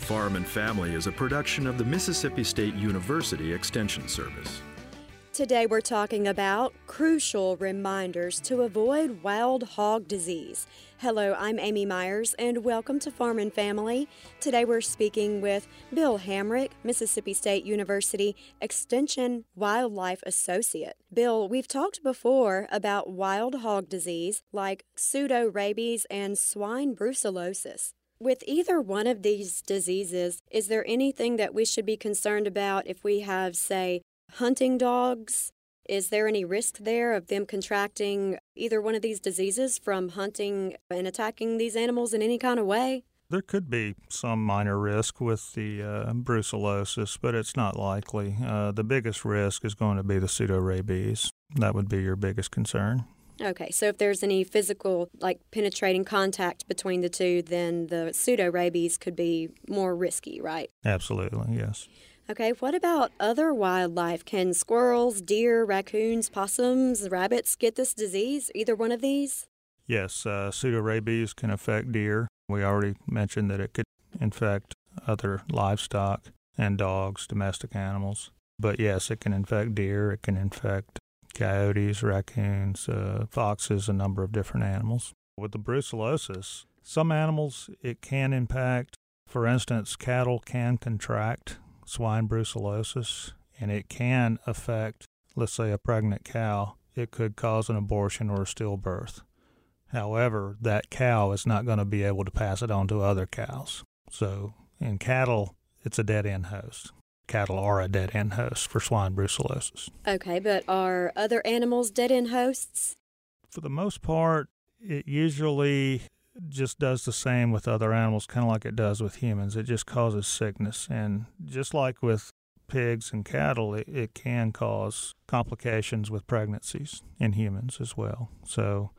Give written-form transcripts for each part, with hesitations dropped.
Farm and Family is a production of the Mississippi State University Extension Service. Today we're talking about crucial reminders to avoid wild hog disease. Hello, I'm Amy Myers and welcome to Farm and Family. Today we're speaking with Bill Hamrick, Mississippi State University Extension Wildlife Associate. Bill, we've talked before about wild hog disease like pseudorabies and swine brucellosis. With either one of these diseases, is there anything that we should be concerned about if we have, say, hunting dogs? Is there any risk there of them contracting either one of these diseases from hunting and attacking these animals in any kind of way? There could be some minor risk with the brucellosis, but it's not likely. The biggest risk is going to be the pseudorabies. That would be your biggest concern. Okay, so if there's any physical, like penetrating contact between the two, then the pseudorabies could be more risky, right? Absolutely, yes. Okay, what about other wildlife? Can squirrels, deer, raccoons, possums, rabbits get this disease, either one of these? Yes, pseudorabies can affect deer. We already mentioned that it could infect other livestock and dogs, domestic animals. But yes, it can infect deer, it can infect coyotes, raccoons, foxes, a number of different animals. With the brucellosis, some animals it can impact. For instance, cattle can contract swine brucellosis, and it can affect, let's say, a pregnant cow. It could cause an abortion or a stillbirth. However, that cow is not going to be able to pass it on to other cows. So in cattle, it's a dead-end host. Cattle are a dead-end host for swine brucellosis. Okay, but are other animals dead-end hosts? For the most part, it usually just does the same with other animals, kind of like it does with humans. It just causes sickness. And just like with pigs and cattle, it can cause complications with pregnancies in humans as well. So,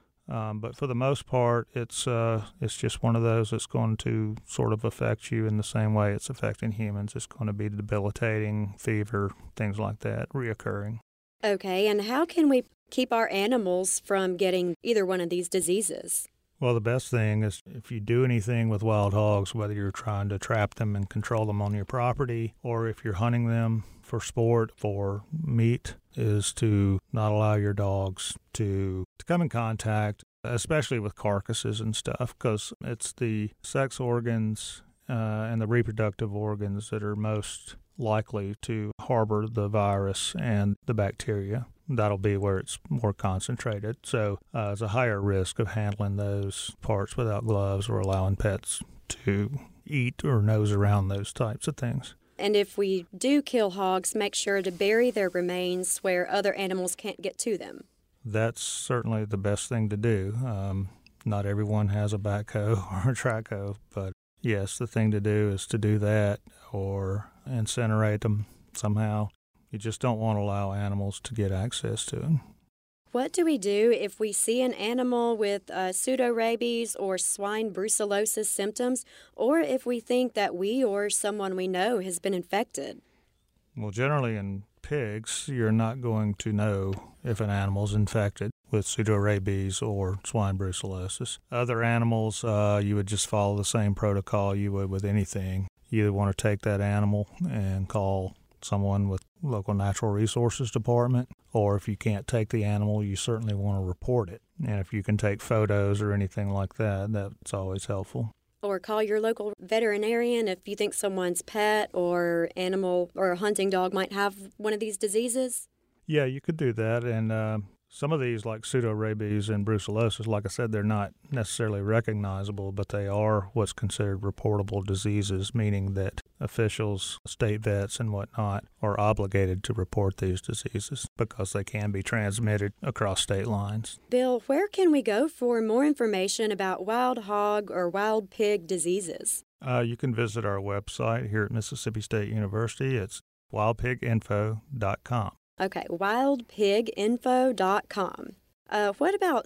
but for the most part, it's just one of those that's going to sort of affect you in the same way it's affecting humans. It's going to be debilitating, fever, things like that, reoccurring. Okay, and how can we keep our animals from getting either one of these diseases? Well, the best thing is if you do anything with wild hogs, whether you're trying to trap them and control them on your property, or if you're hunting them for sport, for meat, is to not allow your dogs to come in contact, especially with carcasses and stuff, because it's the sex organs and the reproductive organs that are most likely to harbor the virus and the bacteria. That'll be where it's more concentrated. So there's a higher risk of handling those parts without gloves or allowing pets to eat or nose around those types of things. And if we do kill hogs, make sure to bury their remains where other animals can't get to them. That's certainly the best thing to do. Not everyone has a backhoe or a trackhoe, but yes, the thing to do is to do that or incinerate them somehow. You just don't want to allow animals to get access to them. What do we do if we see an animal with pseudorabies or swine brucellosis symptoms, or if we think that we or someone we know has been infected? Well, generally in pigs, you're not going to know if an animal's infected with pseudorabies or swine brucellosis. Other animals, you would just follow the same protocol you would with anything. You either want to take that animal and call someone with local natural resources department, or if you can't take the animal, you certainly want to report it. And if you can take photos or anything like that, that's always helpful. Or call your local veterinarian if you think someone's pet or animal or a hunting dog might have one of these diseases. Yeah, you could do that. And some of these, like pseudorabies and brucellosis, like I said, they're not necessarily recognizable, but they are what's considered reportable diseases, meaning that officials, state vets and whatnot, are obligated to report these diseases because they can be transmitted across state lines. Bill, where can we go for more information about wild hog or wild pig diseases? You can visit our website here at Mississippi State University. It's wildpiginfo.com. Okay, wildpiginfo.com. What about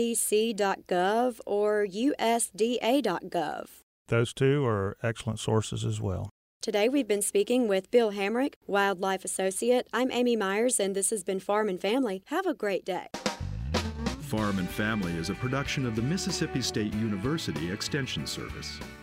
cdc.gov or usda.gov? Those two are excellent sources as well. Today we've been speaking with Bill Hamrick, Wildlife Associate. I'm Amy Myers, and this has been Farm and Family. Have a great day. Farm and Family is a production of the Mississippi State University Extension Service.